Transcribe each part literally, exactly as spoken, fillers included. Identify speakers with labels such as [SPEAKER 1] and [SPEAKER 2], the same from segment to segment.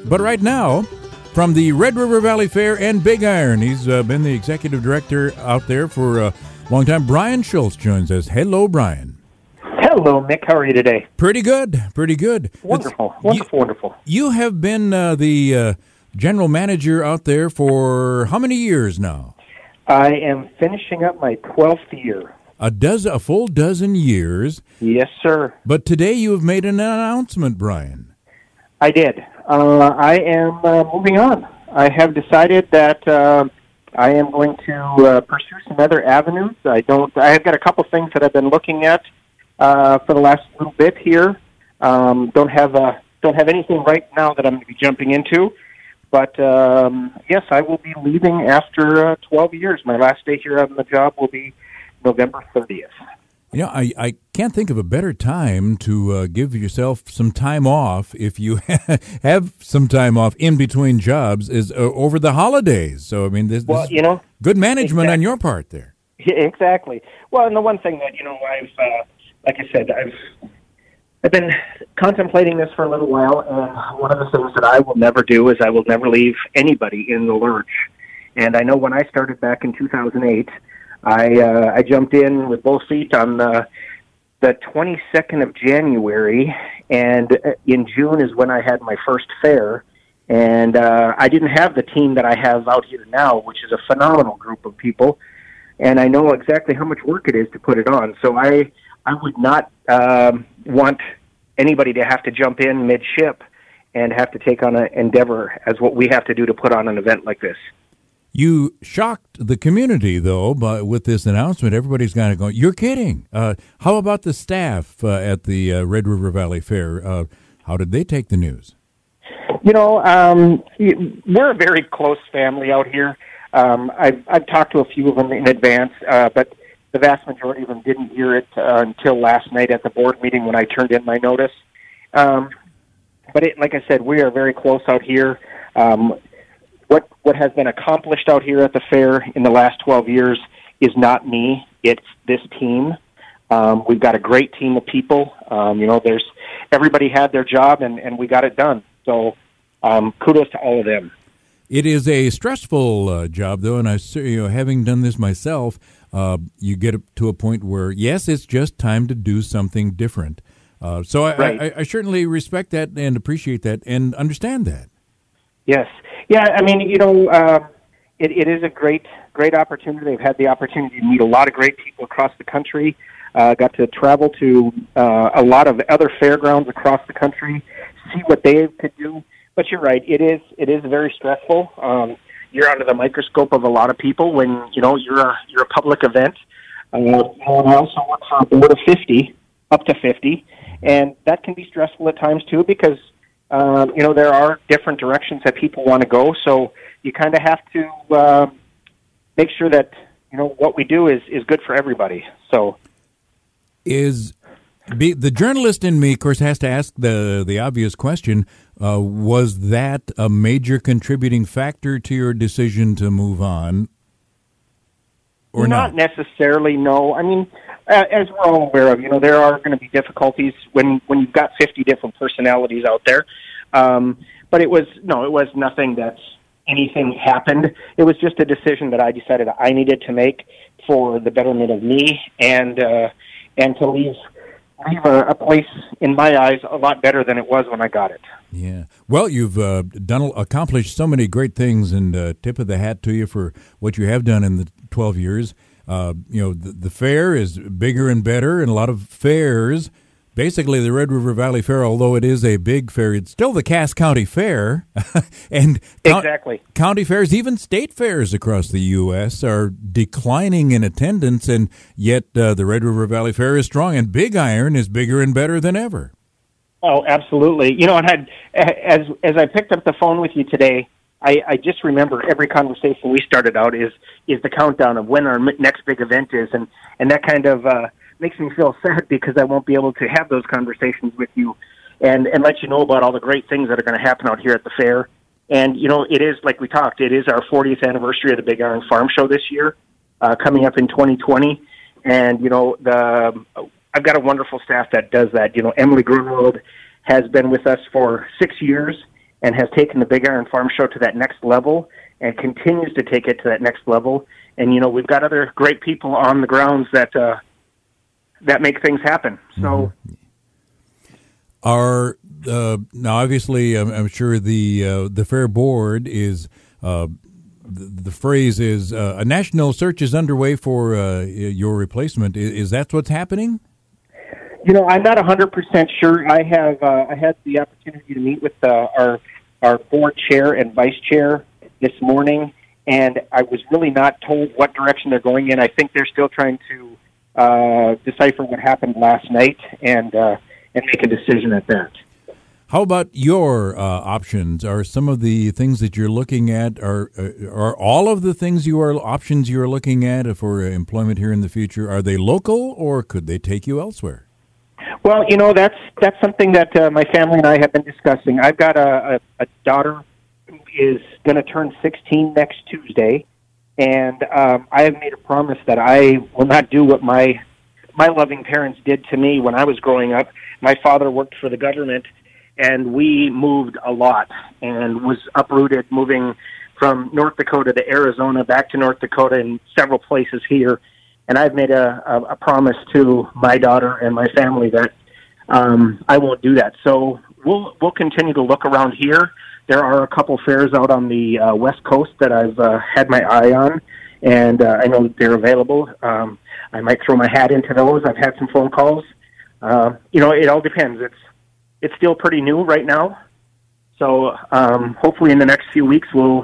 [SPEAKER 1] But right now, from the Red River Valley Fair and Big Iron, he's uh, been the executive director out there for a long time. Brian Schultz joins us. Hello, Brian.
[SPEAKER 2] Hello, Mick. How are you today?
[SPEAKER 1] Pretty good. Pretty good.
[SPEAKER 2] Wonderful.
[SPEAKER 1] It's,
[SPEAKER 2] wonderful,
[SPEAKER 1] you,
[SPEAKER 2] wonderful.
[SPEAKER 1] You have been uh, the uh, general manager out there for how many years now?
[SPEAKER 2] I am finishing up my twelfth year.
[SPEAKER 1] A dozen, a full dozen years.
[SPEAKER 2] Yes, sir.
[SPEAKER 1] But today you have made an announcement, Brian.
[SPEAKER 2] I did. Uh, I am uh, moving on. I have decided that uh, I am going to uh, pursue some other avenues. I don't. I have got a couple things that I've been looking at uh, for the last little bit here. Um, don't have a, don't have anything right now that I'm going to be jumping into. But um, yes, I will be leaving after uh, twelve years. My last day here on the job will be November thirtieth.
[SPEAKER 1] You know, I, I can't think of a better time to uh, give yourself some time off if you have some time off in between jobs is uh, over the holidays. So, I mean, this,
[SPEAKER 2] well,
[SPEAKER 1] this
[SPEAKER 2] you know,
[SPEAKER 1] good management
[SPEAKER 2] exactly.
[SPEAKER 1] on your part there.
[SPEAKER 2] Yeah, exactly. Well, and the one thing that, you know, I've, uh, like I said, I've I've been contemplating this for a little while, and one of the things that I will never do is I will never leave anybody in the lurch. And I know when I started back in two thousand eight, I uh, I jumped in with both feet on uh, the twenty-second of January, and in June is when I had my first fair, and uh, I didn't have the team that I have out here now, which is a phenomenal group of people, and I know exactly how much work it is to put it on. So I I would not um, want anybody to have to jump in mid-ship and have to take on an endeavor as what we have to do to put on an event like this.
[SPEAKER 1] You shocked the community, though, by, with this announcement. Everybody's kind of going, you're kidding. Uh, how about the staff uh, at the uh, Red River Valley Fair? Uh, how did they take the news?
[SPEAKER 2] You know, um, we're a very close family out here. Um, I've, I've talked to a few of them in advance, uh, but the vast majority of them didn't hear it uh, until last night at the board meeting when I turned in my notice. Um, but it, like I said, we are very close out here. Um, What what has been accomplished out here at the fair in the last twelve years is not me. It's this team. Um, we've got a great team of people. Um, you know, there's everybody had their job, and, and we got it done. So um, kudos to all of them.
[SPEAKER 1] It is a stressful uh, job, though, and I, you know, having done this myself, uh, you get to a point where, yes, it's just time to do something different. Uh, so I,
[SPEAKER 2] right.
[SPEAKER 1] I, I certainly respect that and appreciate that and understand that.
[SPEAKER 2] Yes. Yeah, I mean, you know, uh, it, it is a great, great opportunity. They've had the opportunity to meet a lot of great people across the country, uh, got to travel to uh, a lot of other fairgrounds across the country, see what they could do. But you're right, it is it is very stressful. Um, you're under the microscope of a lot of people when, you know, you're a, you're a public event. Uh, and I also work for a board of fifty, up to fifty, and that can be stressful at times, too, because Um, you know, there are different directions that people want to go, so you kind of have to uh, make sure that, you know, what we do is, is good for everybody. So,
[SPEAKER 1] is be, the journalist in me, of course, has to ask the the obvious question: uh, was that a major contributing factor to your decision to move on, or
[SPEAKER 2] not?
[SPEAKER 1] not?
[SPEAKER 2] Not necessarily. No, I mean, uh, as we're all aware of, you know, there are going to be difficulties when when you've got fifty different personalities out there. Um, but it was no, it was nothing that anything happened. It was just a decision that I decided I needed to make for the betterment of me and uh, and to leave leave a, a place in my eyes a lot better than it was when I got it.
[SPEAKER 1] Yeah. Well, you've uh, done accomplished so many great things, and uh, tip of the hat to you for what you have done in the twelve years. Uh, you know, the, the fair is bigger and better, and a lot of fairs. Basically, the Red River Valley Fair, although it is a big fair, it's still the Cass County Fair. and
[SPEAKER 2] exactly.
[SPEAKER 1] Co- county fairs, even state fairs across the U S are declining in attendance, and yet uh, the Red River Valley Fair is strong, and Big Iron is bigger and better than ever.
[SPEAKER 2] Oh, absolutely. You know, and I'd, as as I picked up the phone with you today, I, I just remember every conversation we started out is is the countdown of when our next big event is, and, and that kind of uh, makes me feel sad because I won't be able to have those conversations with you and, and let you know about all the great things that are going to happen out here at the fair. And, you know, it is, like we talked, it is our fortieth anniversary of the Big Iron Farm Show this year, uh, coming up in twenty twenty. And, you know, the I've got a wonderful staff that does that. You know, Emily Grunwald has been with us for six years, and has taken the Big Iron Farm Show to that next level and continues to take it to that next level. And, you know, we've got other great people on the grounds that uh, that make things happen. So,
[SPEAKER 1] mm-hmm. Are uh, now obviously, I'm, I'm sure the uh, the fair board is uh, the, the phrase is uh, a national search is underway for uh, your replacement. Is, is that what's happening?
[SPEAKER 2] You know, I'm not one hundred percent sure. I have uh, I had the opportunity to meet with uh, our our board chair and vice chair this morning, and I was really not told what direction they're going in. I think they're still trying to uh, decipher what happened last night and uh, and make a decision at that.
[SPEAKER 1] How about your uh, options? Are some of the things that you're looking at, are uh, are all of the things you are options you are looking at for employment here in the future, are they local or could they take you elsewhere?
[SPEAKER 2] Well, you know, that's that's something that uh, my family and I have been discussing. I've got a, a, a daughter who is going to turn sixteen next Tuesday, and um, I have made a promise that I will not do what my my loving parents did to me when I was growing up. My father worked for the government, and we moved a lot and was uprooted, moving from North Dakota to Arizona, back to North Dakota, and several places here. And I've made a, a, a promise to my daughter and my family that um, I won't do that. So we'll we'll continue to look around here. There are a couple fairs out on the uh, West Coast that I've uh, had my eye on, and uh, I know that they're available. Um, I might throw my hat into those. I've had some phone calls. Uh, you know, it all depends. It's it's still pretty new right now, so um, hopefully in the next few weeks we'll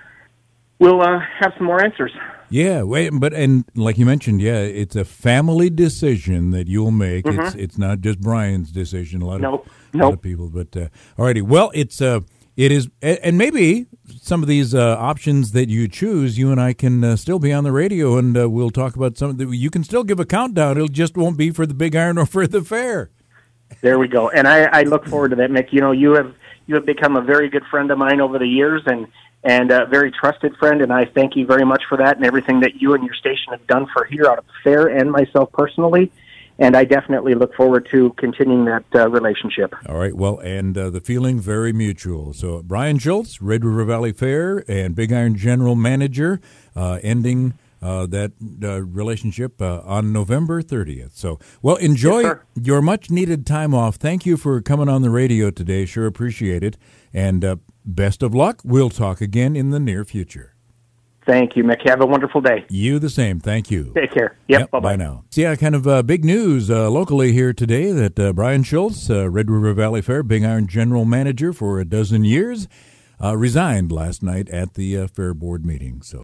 [SPEAKER 2] we'll uh, have some more answers.
[SPEAKER 1] Yeah, wait, but and like you mentioned, yeah, it's a family decision that you'll make. Mm-hmm. It's it's not just Brian's decision. A lot
[SPEAKER 2] nope.
[SPEAKER 1] of
[SPEAKER 2] nope.
[SPEAKER 1] a lot of people, but uh, alrighty. Well, it's uh, it is, and maybe some of these uh, options that you choose, you and I can uh, still be on the radio, and uh, we'll talk about some. That you can still give a countdown. It just won't be for the Big Iron or for the fair.
[SPEAKER 2] There we go, and I, I look forward to that, Mick. You know, you have you have become a very good friend of mine over the years, and. and a very trusted friend, and I thank you very much for that and everything that you and your station have done for here out of the fair and myself personally, and I definitely look forward to continuing that uh, relationship.
[SPEAKER 1] All right, well, and uh, the feeling very mutual. So Brian Schultz, Red River Valley Fair and Big Iron General Manager, uh, ending uh, that uh, relationship uh, on November thirtieth. So, well, enjoy
[SPEAKER 2] yes,
[SPEAKER 1] your much-needed time off. Thank you for coming on the radio today. Sure appreciate it, and uh, best of luck. We'll talk again in the near future.
[SPEAKER 2] Thank you, Mick. Have a wonderful day.
[SPEAKER 1] You the same. Thank you.
[SPEAKER 2] Take care. Yep,
[SPEAKER 1] yep
[SPEAKER 2] bye-bye.
[SPEAKER 1] Bye now. So, yeah, kind of uh, big news uh, locally here today that uh, Brian Schultz, uh, Red River Valley Fair, Big Iron General Manager for a dozen years, uh, resigned last night at the uh, Fair Board meeting. So.